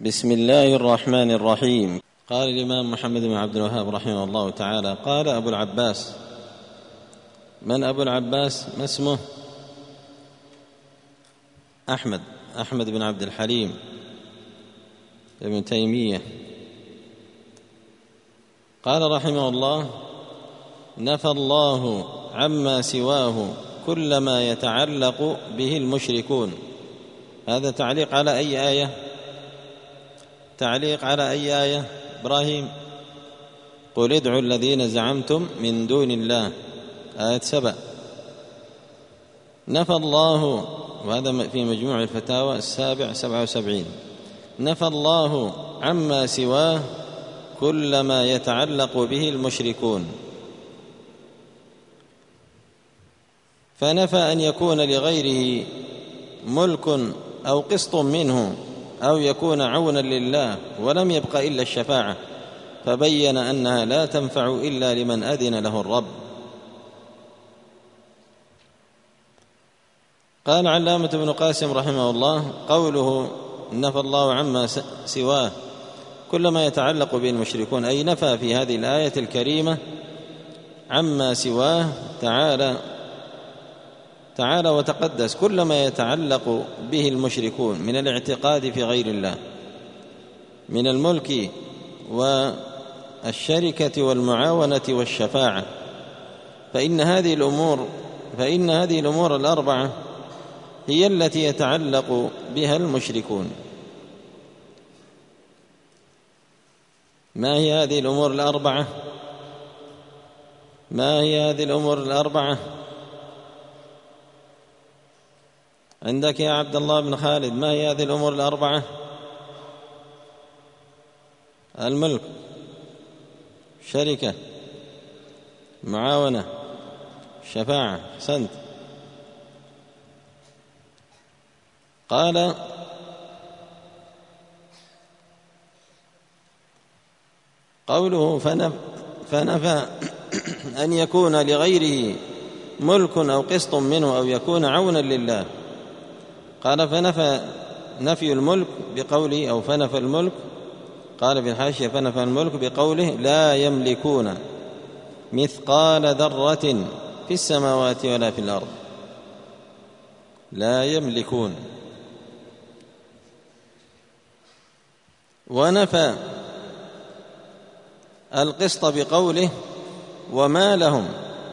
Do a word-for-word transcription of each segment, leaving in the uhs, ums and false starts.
بسم الله الرحمن الرحيم. قال الإمام محمد بن عبد الوهاب رحمه الله تعالى: قال أبو العباس. من أبو العباس؟ ما اسمه؟ أحمد أحمد بن عبد الحليم ابن تيمية. قال رحمه الله: نفى الله عما سواه كل ما يتعلق به المشركون. هذا تعليق على أي آية؟ تعليق على أي آية؟ إبراهيم: قل ادعوا الذين زعمتم من دون الله، آية سبع. نفى الله، وهذا في مجموع الفتاوى السابع سبعة وسبعين، نفى الله عما سواه كل ما يتعلق به المشركون، فنفى أن يكون لغيره ملك أو قسط منه أو يكون عونا لله، ولم يبق إلا الشفاعة، فبين أنها لا تنفع إلا لمن أذن له الرب. قال علامة ابن قاسم رحمه الله: قوله نفى الله عما سواه كل ما يتعلق به المشركون، أي نفى في هذه الآية الكريمة عما سواه تعالى تعالى وتقدس كل ما يتعلق به المشركون من الاعتقاد في غير الله من الملك والشركة والمعاونة والشفاعة، فإن هذه الأمور فإن هذه الأمور الأربعة هي التي يتعلق بها المشركون. ما هي هذه الأمور الأربعة؟ ما هي هذه الأمور الأربعة؟ عندك يا عبد الله بن خالد، ما هي هذه الأمور الأربعة؟ الملك، شركة، معاونة، شفاعة. أحسنت. قال: قوله فنفى أن يكون لغيره ملك أو قسط منه أو يكون عونا لله. قال: فنفى نفي الملك بقوله أو فنفى الملك، قال في الحاشية: فنفى الملك بقوله لا يملكون مثقال ذرة في السماوات ولا في الأرض. لا يملكون. ونفى القسط بقوله وما لهم،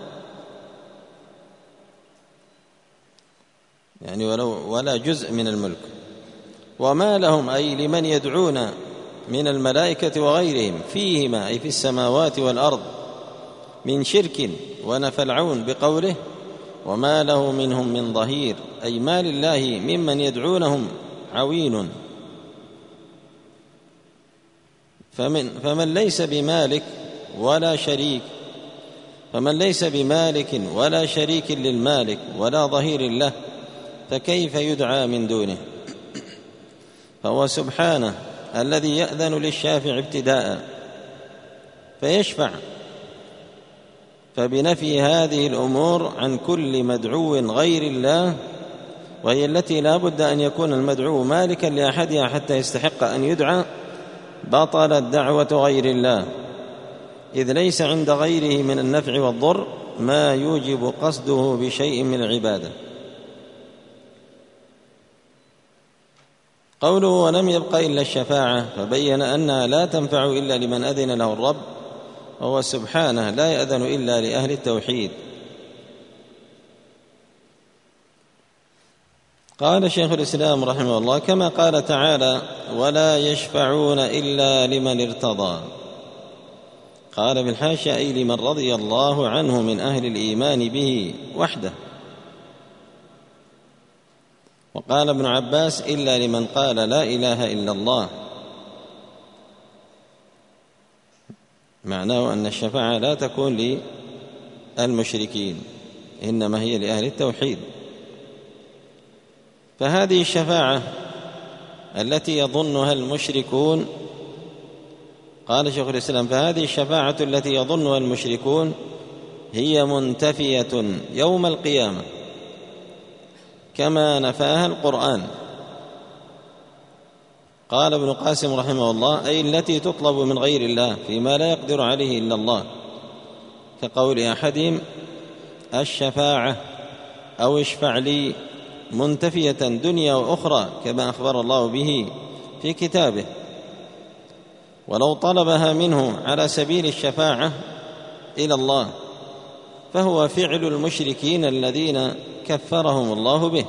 يعني ولو ولا جزء من الملك. وما لهم أي لمن يدعون من الملائكة وغيرهم فيهما أي في السماوات والأرض من شرك. ونفى العون بقوله وما له منهم من ظهير، أي ما لله ممن يدعونهم عوين. فمن, فمن ليس بمالك ولا شريك فمن ليس بمالك ولا شريك للمالك ولا ظهير له، فكيف يدعى من دونه؟ فهو سبحانه الذي يأذن للشافع ابتداء فيشفع، فبنفي هذه الأمور عن كل مدعو غير الله، وهي التي لا بد أن يكون المدعو مالكا لأحدها حتى يستحق أن يدعى، بطلت دعوة غير الله، إذ ليس عند غيره من النفع والضر ما يوجب قصده بشيء من العبادة. قوله ولم يبق إلا الشفاعة، فبين أنها لا تنفع إلا لمن أذن له الرب، وهو سبحانه لا يأذن إلا لأهل التوحيد. قال شيخ الإسلام رحمه الله: كما قال تعالى ولا يشفعون إلا لمن ارتضى. قال بالحاشية أي لمن رضي الله عنه من أهل الإيمان به وحده. وقال ابن عباس إلا لمن قال لا إله إلا الله، معناه أن الشفاعة لا تكون للمشركين إنما هي لأهل التوحيد. فهذه الشفاعة التي يظنها المشركون، قال شيخ الإسلام: فهذه الشفاعة التي يظنها المشركون هي منتفية يوم القيامة كما نفاها القرآن. قال ابن قاسم رحمه الله: أي التي تطلب من غير الله فيما لا يقدر عليه إلا الله، كقول أحدهم: الشفاعة أو اشفع لي، منتفية دنيا وأخرى، كما أخبر الله به في كتابه. ولو طلبها منه على سبيل الشفاعة إلى الله فهو فعل المشركين الذين كفرهم الله به.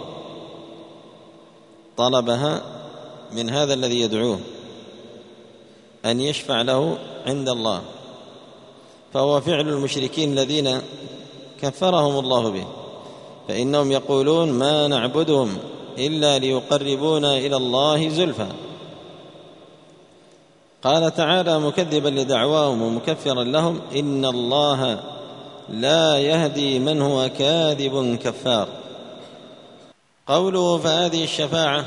طلبها من هذا الذي يدعوه أن يشفع له عند الله، فهو فعل المشركين الذين كفرهم الله به، فإنهم يقولون: ما نعبدهم إلا ليقربونا إلى الله زلفى. قال تعالى مكذبا لدعواهم ومكفرا لهم: إن الله لا يهدي من هو كاذب كفار. قوله: فهذه الشفاعة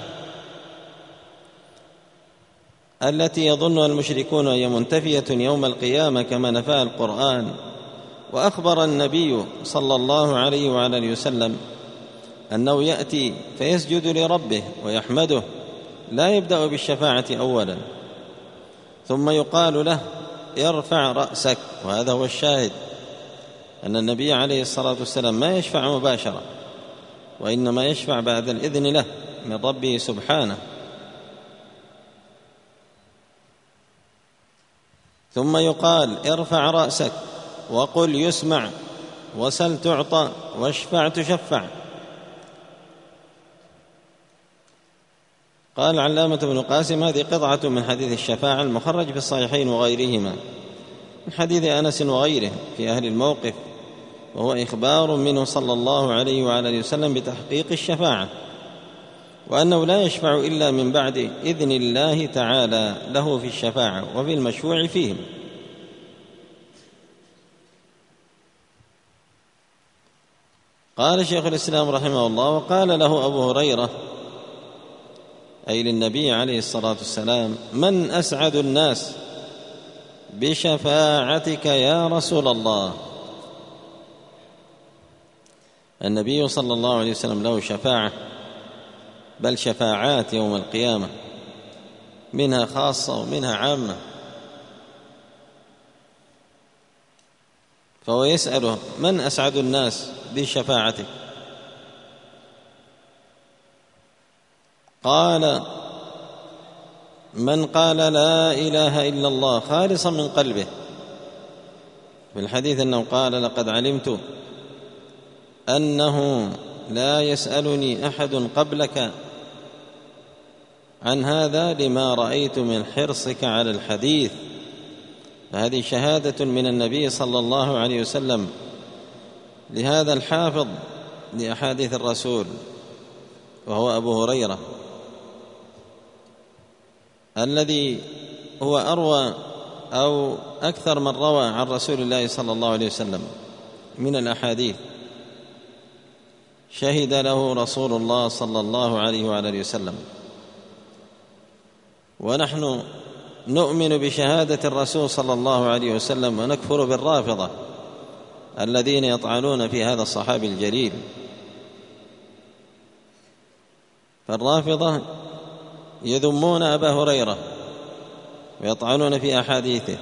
التي يظنها المشركون هي منتفية يوم القيامة كما نفاها القرآن، وأخبر النبي صلى الله عليه وعلى آله وسلم أنه يأتي فيسجد لربه ويحمده، لا يبدأ بالشفاعة أولا، ثم يقال له: ارفع رأسك. وهذا هو الشاهد، أن النبي عليه الصلاة والسلام ما يشفع مباشرة، وإنما يشفع بعد الإذن له من ربه سبحانه. ثم يقال: ارفع رأسك وقل يسمع، وسل تعطى، واشفع تشفع. قال العلامة ابن قاسم: هذه قطعة من حديث الشفاعة المخرج في الصحيحين وغيرهما من حديث أنس وغيره في أهل الموقف، وهو إخبار منه صلى الله عليه وعلى آله وسلم بتحقيق الشفاعة، وأنه لا يشفع إلا من بعد إذن الله تعالى له في الشفاعة وفي المشفوع فيهم. قال شيخ الإسلام رحمه الله: وقال له أبو هريرة، أي للنبي عليه الصلاة والسلام: من أسعد الناس بشفاعتك يا رسول الله؟ النبي صلى الله عليه وسلم له شفاعة، بل شفاعات يوم القيامة، منها خاصة ومنها عامة، فهو يسأله: من أسعد الناس بشفاعتك؟ قال: من قال لا إله إلا الله خالصا من قلبه. في الحديث أنه قال: لقد علمت أنه لا يسألني أحد قبلك عن هذا لما رأيت من حرصك على الحديث. فهذه شهادة من النبي صلى الله عليه وسلم لهذا الحافظ لأحاديث الرسول، وهو أبو هريرة، الذي هو أروى أو أكثر من روى عن رسول الله صلى الله عليه وسلم من الأحاديث، شهد له رسول الله صلى الله عليه وعلى آله وسلم. ونحن نؤمن بشهادة الرسول صلى الله عليه وسلم ونكفر بالرافضة الذين يطعنون في هذا الصحابي الجليل. فالرافضة يذمون أبا هريرة ويطعنون في أحاديثه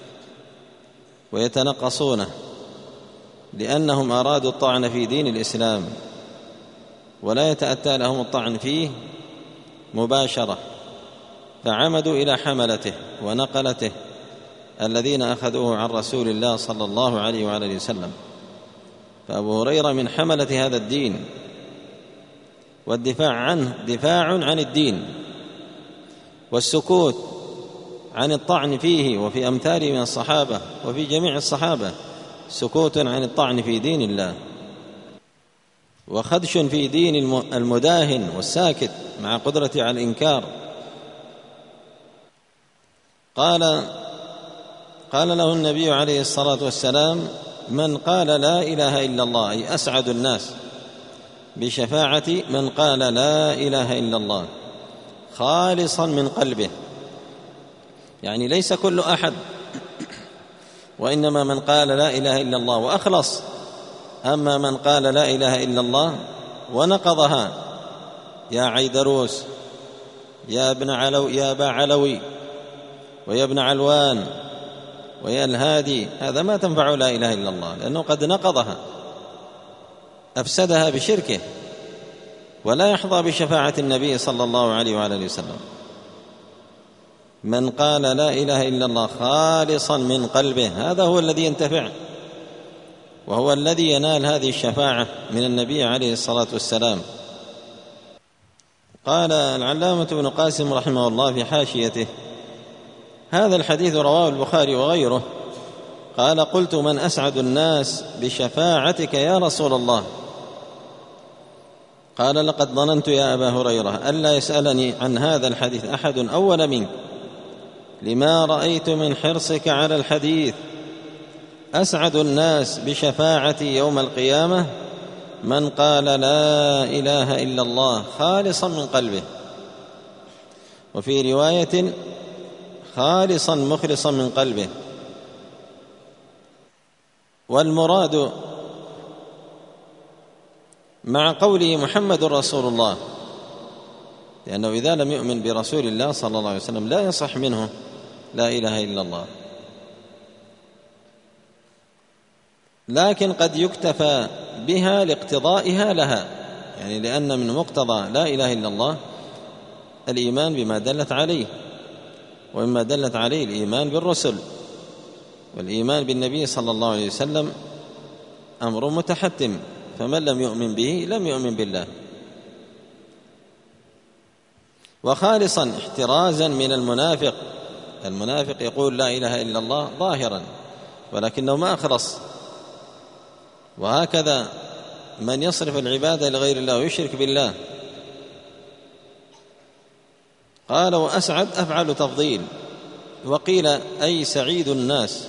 ويتنقصونه، لأنهم أرادوا الطعن في دين الإسلام، ولا يتأتى لهم الطعن فيه مباشرة، فعمدوا إلى حملته ونقلته الذين أخذوه عن رسول الله صلى الله عليه وعلى آله وسلم. فأبو هريرة من حملة هذا الدين، والدفاع عنه دفاع عن الدين، والسكوت عن الطعن فيه وفي أمثاله من الصحابة وفي جميع الصحابة سكوت عن الطعن في دين الله، وخدش في دين المداهن والساكت مع قدرته على الإنكار. قال قال له النبي عليه الصلاة والسلام: من قال لا إله إلا الله، أي أسعد الناس بشفاعة من قال لا إله إلا الله خالصا من قلبه، يعني ليس كل أحد، وإنما من قال لا إله إلا الله وأخلص. أما من قال لا إله إلا الله ونقضها، يا عيدروس يا ابن علو يا أبا علوي ويا ابن علوان ويا الهادي، هذا ما تنفع لا إله إلا الله، لأنه قد نقضها أفسدها بشركه، ولا يحظى بشفاعة النبي صلى الله عليه وآله وسلم. من قال لا إله إلا الله خالصا من قلبه هذا هو الذي ينتفع، وهو الذي ينال هذه الشفاعة من النبي عليه الصلاة والسلام. قال العلامة ابن قاسم رحمه الله في حاشيته: هذا الحديث رواه البخاري وغيره. قال: قلت: من أسعد الناس بشفاعتك يا رسول الله؟ قال: لقد ظننت يا أبا هريرة ألا يسألني عن هذا الحديث أحد أول منك، لما رأيت من حرصك على الحديث. أسعد الناس بشفاعتي يوم القيامة من قال لا إله إلا الله خالصا من قلبه، وفي رواية خالصا مخلصا من قلبه. والمراد مع قوله محمد رسول الله، لأنه إذا لم يؤمن برسول الله صلى الله عليه وسلم لا يصح منه لا إله إلا الله، لكن قد يكتفى بها لاقتضائها لها، يعني لأن من مقتضى لا إله إلا الله الإيمان بما دلت عليه، ومما دلت عليه الإيمان بالرسل، والإيمان بالنبي صلى الله عليه وسلم أمر متحتم، فمن لم يؤمن به لم يؤمن بالله. وخالصا احترازا من المنافق، المنافق يقول لا إله إلا الله ظاهرا ولكنه ما أخلص، وهكذا من يصرف العبادة لغير الله ويشرك بالله. قال: وأسعد أفعل تفضيل، وقيل أي سعيد الناس،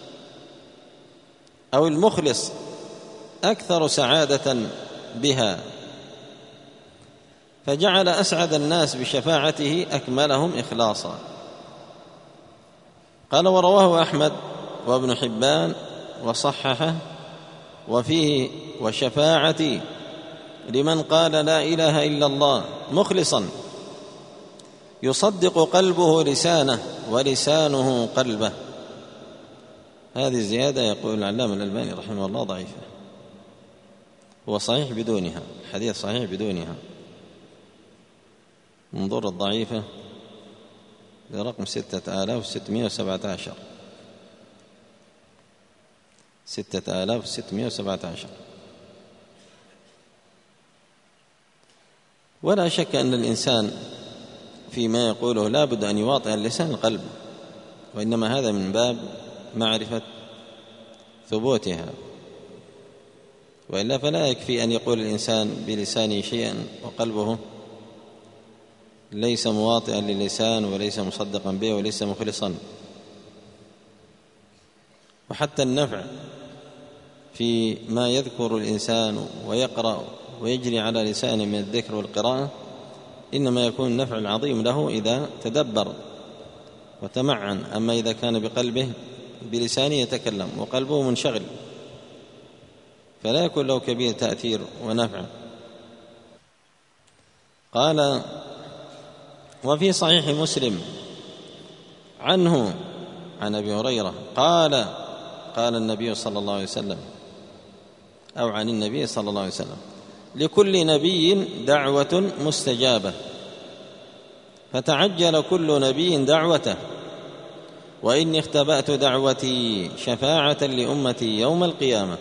أو المخلص أكثر سعادة بها، فجعل أسعد الناس بشفاعته أكملهم إخلاصا. قال: ورواه أحمد وابن حبان وصححه، وفيه: وشفاعتي لمن قال لا إله إلا الله مخلصا يصدق قلبه لسانه ولسانه قلبه. هذه الزيادة يقول العلامة الألباني رحمه الله ضعيفة، هو صحيح بدونها، الحديث صحيح بدونها. انظر الضعيفة لرقم ستة آلاف وستمائة وسبعة عشر ستة آلاف وستمائة وسبعة عشر. ولا شك أن الإنسان فيما يقوله لا بد أن يواطئ اللسان القلب، وإنما هذا من باب معرفة ثبوتها، وإلا فلا يكفي أن يقول الإنسان بلسانه شيئا وقلبه ليس مواطئا للسان وليس مصدقا به وليس مخلصا. وحتى النفع في ما يذكر الإنسان ويقرأ ويجري على لسانه من الذكر والقراءة إنما يكون النفع العظيم له إذا تدبر وتمعن، أما إذا كان بقلبه بلسانه يتكلم وقلبه منشغل فلا يكون له كبير تأثير ونفع. قال: وفي صحيح مسلم عنه عن أبي هريرة قال: قال النبي صلى الله عليه وسلم، أو عن النبي صلى الله عليه وسلم: لكل نبي دعوة مستجابة، فتعجل كل نبي دعوته، وإني اختبأت دعوتي شفاعة لأمتي يوم القيامة،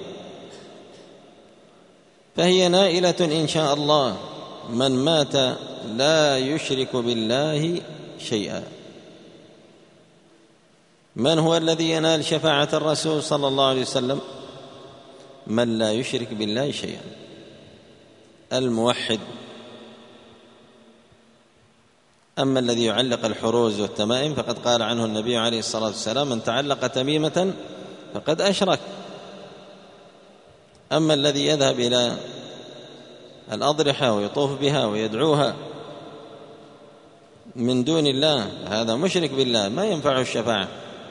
فهي نائلة إن شاء الله من مات لا يشرك بالله شيئا. من هو الذي ينال شفاعة الرسول صلى الله عليه وسلم؟ من لا يشرك بالله شيئا، الموحد. أما الذي يعلق الحروز والتمائم فقد قال عنه النبي عليه الصلاة والسلام: من تعلق تميمة فقد أشرك. أما الذي يذهب إلى الأضرحة ويطوف بها ويدعوها من دون الله هذا مشرك بالله، ما ينفعه الشفاعة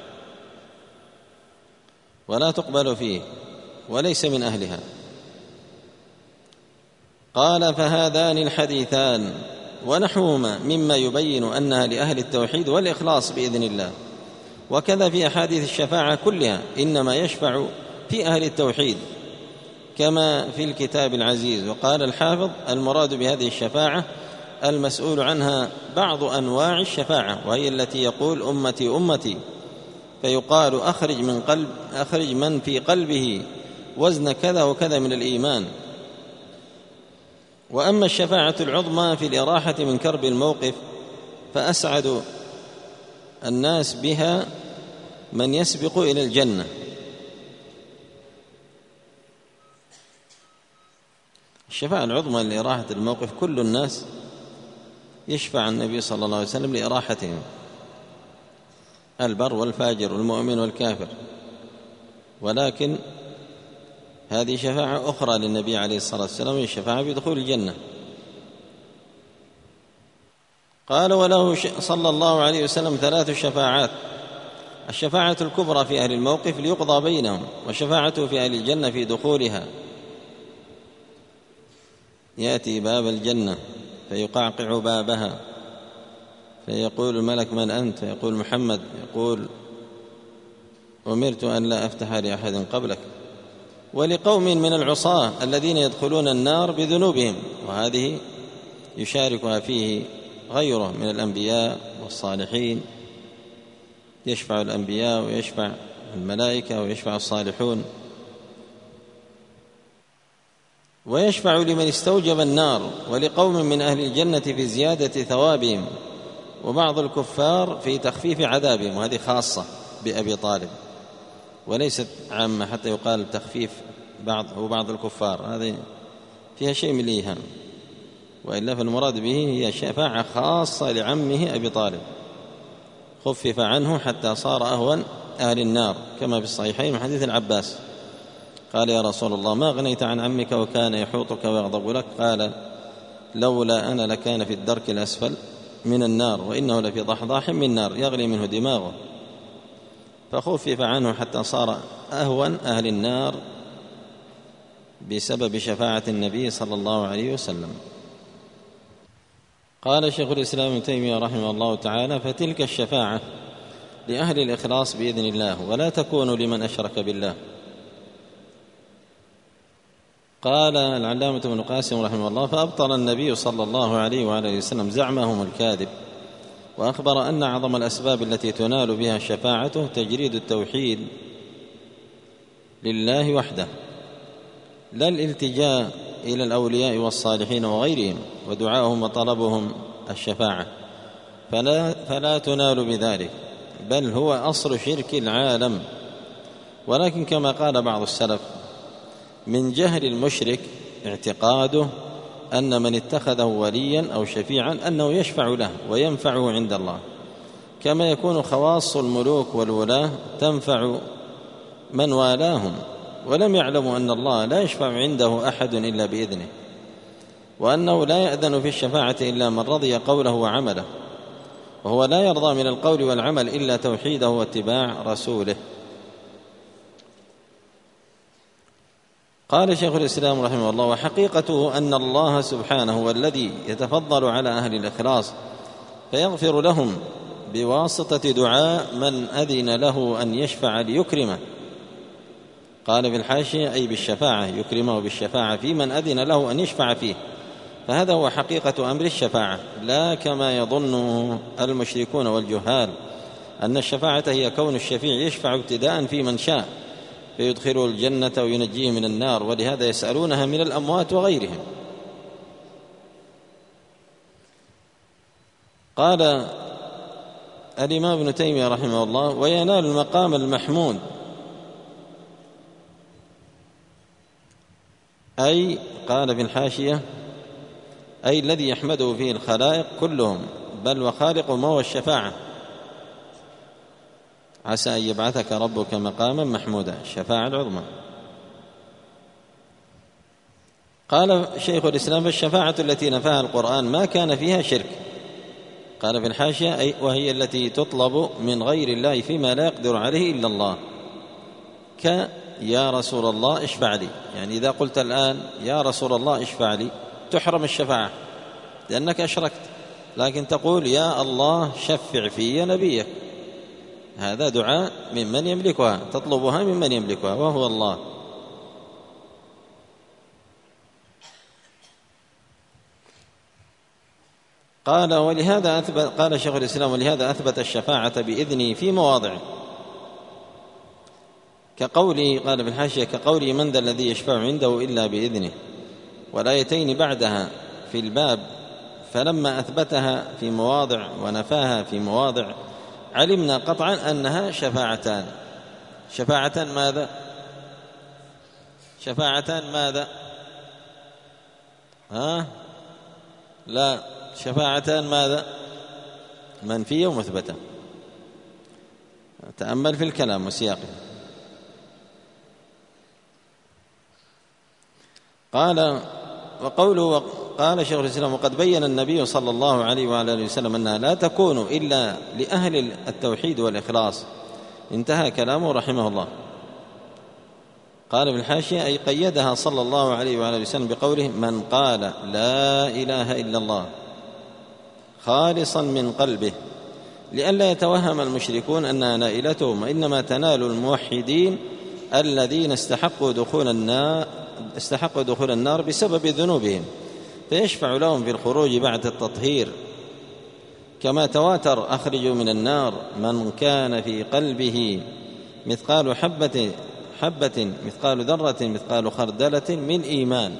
ولا تقبل فيه وليس من أهلها. قال: فهذان الحديثان ونحوهما مما يبين أنها لأهل التوحيد والإخلاص بإذن الله. وكذا في أحاديث الشفاعة كلها إنما يشفع في أهل التوحيد كما في الكتاب العزيز. وقال الحافظ: المراد بهذه الشفاعة المسؤول عنها بعض أنواع الشفاعة، وهي التي يقول أمتي أمتي، فيقال أخرج من قلب أخرج من في قلبه وزن كذا وكذا من الإيمان. وأما الشفاعة العظمى في الإراحة من كرب الموقف فأسعد الناس بها من يسبق إلى الجنة. الشفاعة العظمى لإراحة الموقف كل الناس يشفع النبي صلى الله عليه وسلم لإراحتهم، البر والفاجر والمؤمن والكافر، ولكن هذه شفاعة أخرى للنبي عليه الصلاة والسلام، هي الشفاعة بدخول الجنة. قال: وله صلى الله عليه وسلم ثلاث شفاعات: الشفاعة الكبرى في أهل الموقف ليقضى بينهم، وشفاعته في أهل الجنة في دخولها، يأتي باب الجنة فيقعقع بابها فيقول الملك: من أنت؟ يقول: محمد. يقول: أمرت أن لا أفتح لأحد قبلك. ولقوم من العصاة الذين يدخلون النار بذنوبهم، وهذه يشاركها فيه غيره من الأنبياء والصالحين، يشفع الأنبياء ويشفع الملائكة ويشفع الصالحون، ويشفع لمن استوجب النار، ولقوم من أهل الجنة في زيادة ثوابهم، وبعض الكفار في تخفيف عذابهم، وهذه خاصة بأبي طالب وليست عامة حتى يقال تخفيف بعض وبعض الكفار، هذه فيها شيء من الإيهام، وإلا فالمراد به هي شفاعة خاصة لعمه أبي طالب، خفف عنه حتى صار أهون أهل النار، كما في الصحيحين من حديث العباس قال: يا رسول الله، ما أغنيت عن عمك وكان يحوطك ويغضب لك؟ قال: لولا أنا لكان في الدرك الأسفل من النار، وإنه لفي ضحضاح من نار يغلي منه دماغه، فخفف عنه حتى صار أهون أهل النار بسبب شفاعة النبي صلى الله عليه وسلم. قال شيخ الإسلام ابن تيمية رحمه الله تعالى: فتلك الشفاعة لأهل الإخلاص بإذن الله، ولا تكون لمن أشرك بالله. قال العلامة ابن قاسم رحمه الله: فأبطل النبي صلى الله عليه وآله وسلم زعمهم الكاذب، وأخبر أن أعظم الأسباب التي تنال بها شفاعته تجريد التوحيد لله وحده، لا الالتجاء إلى الأولياء والصالحين وغيرهم ودعاءهم وطلبهم الشفاعة، فلا, فلا تنال بذلك، بل هو أصل شرك العالم. ولكن كما قال بعض السلف: من جهل المشرك اعتقاده أن من اتخذه وليا أو شفيعا أنه يشفع له وينفعه عند الله، كما يكون خواص الملوك والولاة تنفع من والاهم، ولم يعلموا أن الله لا يشفع عنده أحد إلا بإذنه، وأنه لا يأذن في الشفاعة إلا من رضي قوله وعمله، وهو لا يرضى من القول والعمل إلا توحيده واتباع رسوله. قال شيخ الإسلام رحمه الله: وحقيقته أن الله سبحانه هو الذي يتفضل على أهل الإخلاص فيغفر لهم بواسطة دعاء من أذن له أن يشفع ليكرمه. قال في الحاشية: أي بالشفاعة، يكرمه بالشفاعة في من أذن له أن يشفع فيه، فهذا هو حقيقة أمر الشفاعة، لا كما يظنه المشركون والجهال أن الشفاعة هي كون الشفيع يشفع ابتداء في من شاء فيدخله الجنة وينجيه من النار، ولهذا يسألونها من الأموات وغيرهم. قال الإمام ابن تيمية رحمه الله: وينال المقام المحمود، أي قال في الحاشية: أي الذي يحمده فيه الخلائق كلهم، بل وخالق ما هو الشفاعة، عسى أن يبعثك ربك مقاما محمودا، الشفاعة العظمى. قال شيخ الإسلام: فالشفاعة التي نفاها القرآن ما كان فيها شرك. قال في الحاشية: أي وهي التي تطلب من غير الله فيما لا يقدر عليه إلا الله، ك يا رسول الله اشفع لي، يعني إذا قلت الآن يا رسول الله اشفع لي تحرم الشفاعة، لأنك أشركت، لكن تقول يا الله شفع في نبيك، هذا دعاء ممن يملكها، تطلبها ممن يملكها وهو الله. قال ولهذا أثبت قال شيخ الإسلام ولهذا أثبت الشفاعة بإذنه في مواضع، كقولي قال في الحاشية كقولي من ذا الذي يشفع عنده إلا بإذنه، والآيتين بعدها في الباب، فلما أثبتها في مواضع ونفاها في مواضع علمنا قطعا أنها شفاعتان. شفاعة ماذا؟ شفاعة ماذا؟ ها؟ لا، شفاعة ماذا؟ منفية ومثبتة. تأمل في الكلام وسياقه. قال وقوله قال شيخ الإسلام وقد بين النبي صلى الله عليه وعلى آله وسلم أنها لا تكون إلا لأهل التوحيد والإخلاص، انتهى كلامه رحمه الله. قال في الحاشية أي قيدها صلى الله عليه وعلى آله وسلم بقوله من قال لا إله إلا الله خالصا من قلبه، لئلا يتوهم المشركون أنها نائلتهم، وإنما تنال الموحدين الذين استحقوا دخول النار استحقوا دخول النار بسبب ذنوبهم، فيشفع لهم في الخروج بعد التطهير، كما تواتر أخرجوا من النار من كان في قلبه مثقال حبة حبة مثقال ذرة مثقال خردلة من إيمان.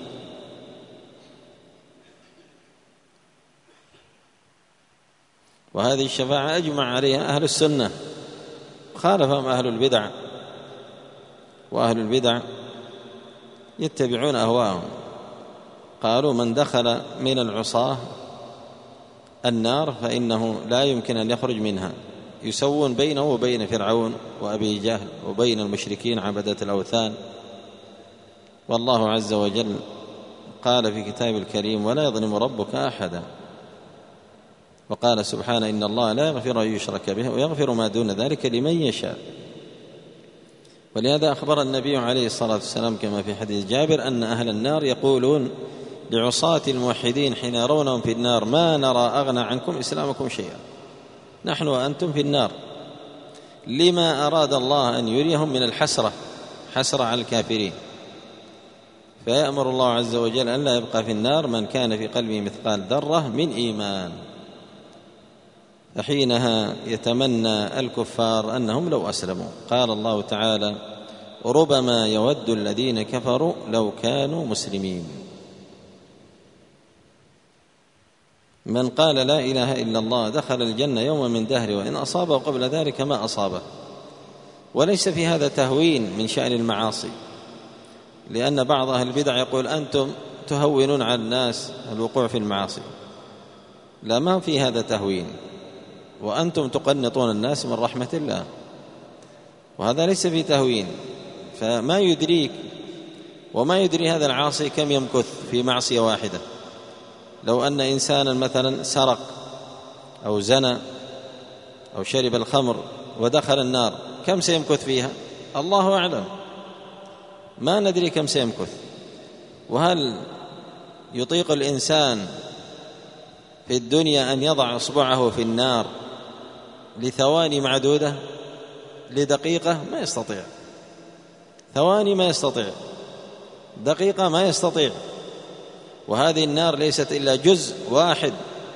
وهذه الشفاعة أجمع عليها أهل السنة، خالفهم أهل البدع، وأهل البدع يتبعون أهواءهم. قالوا من دخل من العصاة النار فإنه لا يمكن أن يخرج منها، يسوون بينه وبين فرعون وأبي جهل وبين المشركين عبدة الأوثان. والله عز وجل قال في كتاب الكريم ولا يظلم ربك أحدا، وقال سبحانه إن الله لا يغفر أن يشرك به ويغفر ما دون ذلك لمن يشاء. ولهذا أخبر النبي عليه الصلاة والسلام كما في حديث جابر أن أهل النار يقولون لعصاة الموحدين حين يرونهم في النار ما نرى أغنى عنكم إسلامكم شيئا، نحن وأنتم في النار، لما أراد الله أن يريهم من الحسرة، حسرة على الكافرين، فيأمر الله عز وجل أن لا يبقى في النار من كان في قلبه مثقال ذرة من إيمان، فحينها يتمنى الكفار أنهم لو أسلموا. قال الله تعالى ربما يود الذين كفروا لو كانوا مسلمين. من قال لا إله إلا الله دخل الجنة يوم من دهره وإن أصابه قبل ذلك ما أصابه. وليس في هذا تهوين من شأن المعاصي، لأن بعض أهل البدع يقول أنتم تهونون على الناس الوقوع في المعاصي، لا، ما في هذا تهوين، وأنتم تقنطون الناس من رحمة الله، وهذا ليس في تهوين. فما يدريك وما يدري هذا العاصي كم يمكث في معصية واحدة. لو أن إنسانا مثلا سرق أو زنى أو شرب الخمر ودخل النار كم سيمكث فيها؟ الله أعلم، ما ندري كم سيمكث. وهل يطيق الإنسان في الدنيا أن يضع إصبعه في النار لثواني معدودة، لدقيقة؟ ما يستطيع، ثواني ما يستطيع، دقيقة ما يستطيع. وهذه النار ليست إلا جزء واحد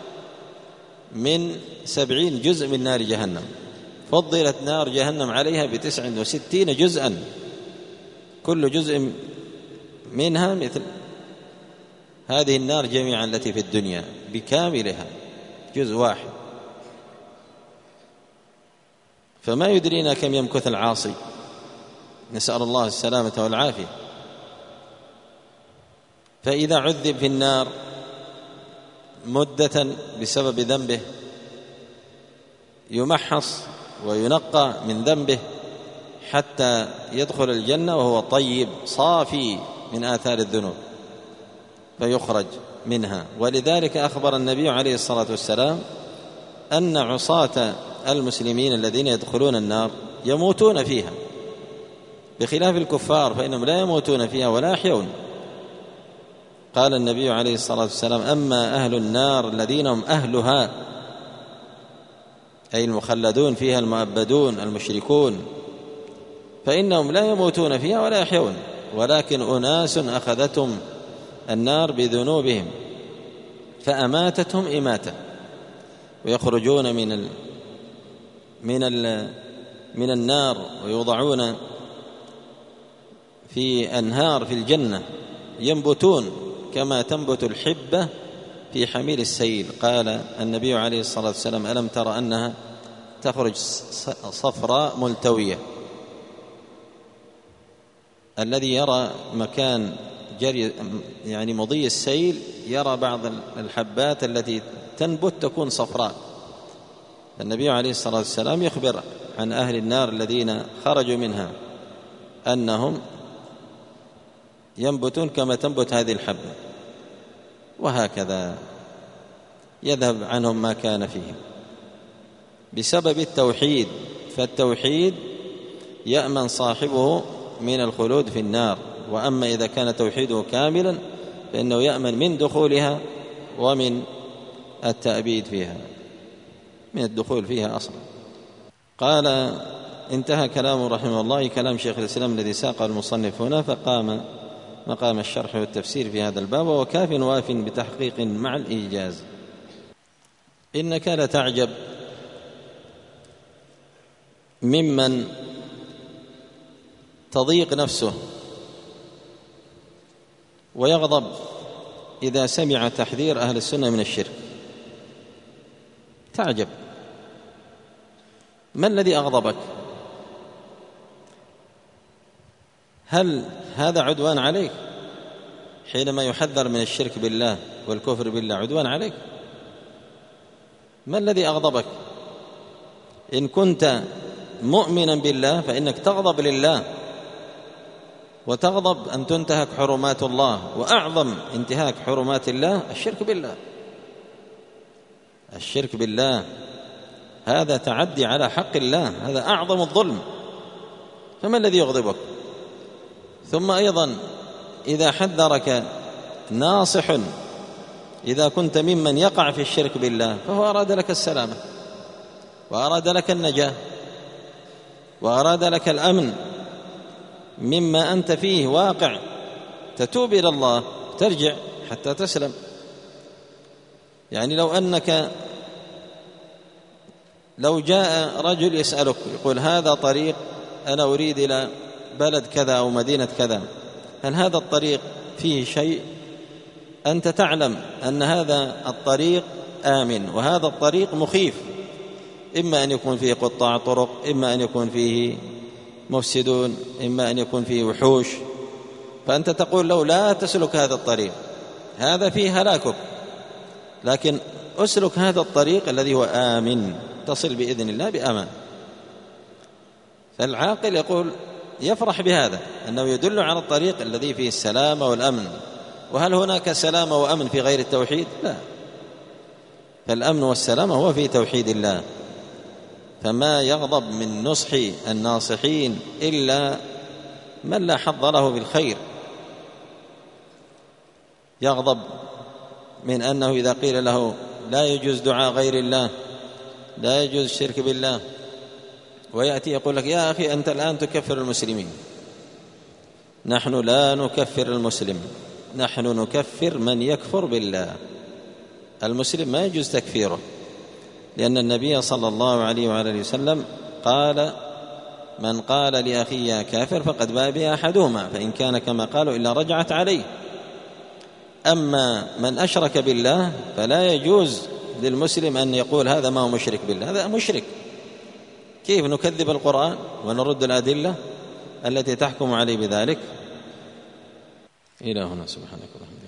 من سبعين جزء من نار جهنم، فضلت نار جهنم عليها بتسع وستين جزءا، كل جزء منها مثل هذه النار جميعا التي في الدنيا بكاملها، جزء واحد. فما يدرينا كم يمكث العاصي، نسأل الله السلامة والعافية. فإذا عذب في النار مدة بسبب ذنبه يمحص وينقى من ذنبه حتى يدخل الجنة وهو طيب صافي من آثار الذنوب فيخرج منها. ولذلك أخبر النبي عليه الصلاة والسلام أن عصاة المسلمين الذين يدخلون النار يموتون فيها، بخلاف الكفار فإنهم لا يموتون فيها ولا يحيون. قال النبي عليه الصلاة والسلام: أما أهل النار الذين هم أهلها، أي المخلدون فيها المؤبدون المشركون، فإنهم لا يموتون فيها ولا يحيون، ولكن أناس أخذتهم النار بذنوبهم فأماتتهم إماتة، ويخرجون من ال من ال من النار ويوضعون في أنهار في الجنة ينبتون كما تنبت الحبة في حميل السيل. قال النبي عليه الصلاة والسلام: ألم تر أنها تخرج صفراء ملتوية. الذي يرى مكان جري يعني مضي السيل يرى بعض الحبات التي تنبت تكون صفراء. النبي عليه الصلاة والسلام يخبر عن أهل النار الذين خرجوا منها أنهم ينبتون كما تنبت هذه الحبة، وهكذا يذهب عنهم ما كان فيهم بسبب التوحيد. فالتوحيد يأمن صاحبه من الخلود في النار، وأما إذا كان توحيده كاملا فإنه يأمن من دخولها ومن التأبيد فيها، من الدخول فيها أصلا. قال: انتهى كلامه رحمه الله، كلام شيخ الإسلام الذي ساقه المصنف هنا، فقام مقام الشرح والتفسير في هذا الباب، وكاف واف بتحقيق مع الإيجاز. إنك لتعجب ممن تضيق نفسه ويغضب إذا سمع تحذير أهل السنة من الشرك. تعجب، ما الذي أغضبك؟ هل هذا عدوان عليك حينما يحذر من الشرك بالله والكفر بالله؟ عدوان عليك؟ ما الذي أغضبك؟ إن كنت مؤمنا بالله فإنك تغضب لله، وتغضب أن تنتهك حرمات الله، وأعظم انتهاك حرمات الله الشرك بالله. الشرك بالله هذا تعدي على حق الله، هذا أعظم الظلم، فما الذي يغضبك؟ ثم أيضا إذا حذرك ناصح إذا كنت ممن يقع في الشرك بالله فهو أراد لك السلامة، وأراد لك النجاة، وأراد لك الأمن مما أنت فيه واقع، تتوب إلى الله ترجع حتى تسلم. يعني لو أنك لو جاء رجل يسألك يقول: هذا طريق أنا أريد إلى بلد كذا أو مدينة كذا، هل هذا الطريق فيه شيء؟ أنت تعلم أن هذا الطريق آمن وهذا الطريق مخيف، إما أن يكون فيه قطاع طرق، إما أن يكون فيه مفسدون، إما أن يكون فيه وحوش، فأنت تقول له لا تسلك هذا الطريق، هذا فيه هلاكك، لكن أسلك هذا الطريق الذي هو آمن، تصل بإذن الله بأمان. فالعاقل يقول يفرح بهذا، أنه يدل على الطريق الذي فيه السلامة والأمن. وهل هناك سلامة وأمن في غير التوحيد؟ لا، فالأمن والسلامة هو في توحيد الله. فما يغضب من نصح الناصحين إلا من لا حظ له بالخير، يغضب من أنه إذا قيل له لا يجوز دعاء غير الله، لا يجوز الشرك بالله، ويأتي يقول لك: يا أخي أنت الآن تكفر المسلمين. نحن لا نكفر المسلم، نحن نكفر من يكفر بالله. المسلم ما يجوز تكفيره، لأن النبي صلى الله عليه وآله وسلم قال: من قال لأخي يا كافر فقد باء به أحدهما، فإن كان كما قالوا إلا رجعت عليه. أما من أشرك بالله فلا يجوز للمسلم أن يقول هذا ما هو مشرك بالله، هذا مشرك. كيف نكذب القرآن ونرد الأدلة التي تحكم عليه بذلك؟ إلى هنا، سبحانك اللهم.